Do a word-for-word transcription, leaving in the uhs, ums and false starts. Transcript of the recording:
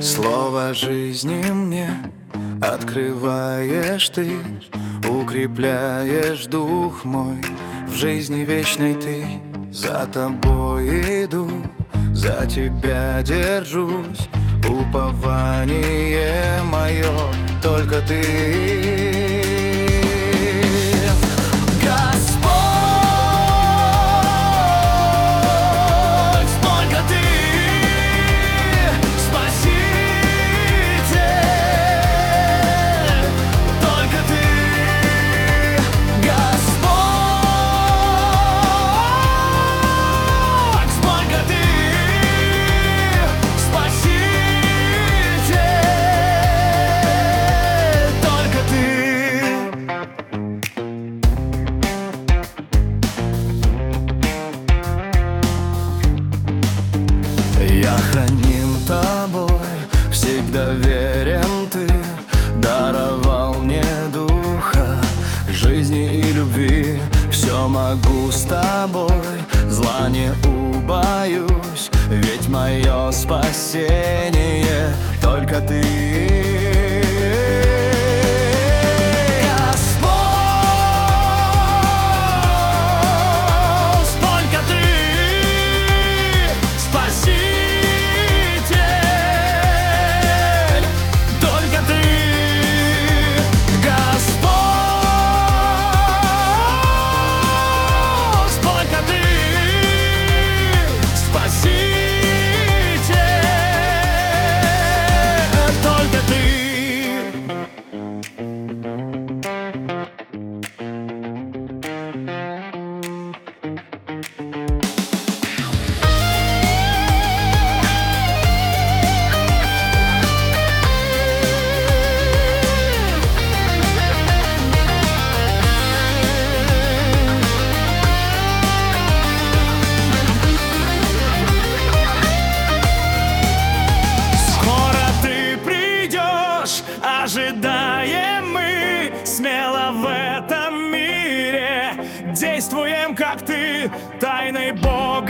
Слово жизни мне открываешь ты, укрепляешь дух мой. В жизни вечной ты, за тобой иду, за тебя держусь. Упование мое только ты. Я храним тобой, всегда верен ты. Даровал мне духа, жизни и любви. Все могу с тобой, зла не убоюсь. Ведь мое спасение только ты. Ожидаем мы смело в этом мире, действуем как ты, тайной Бога.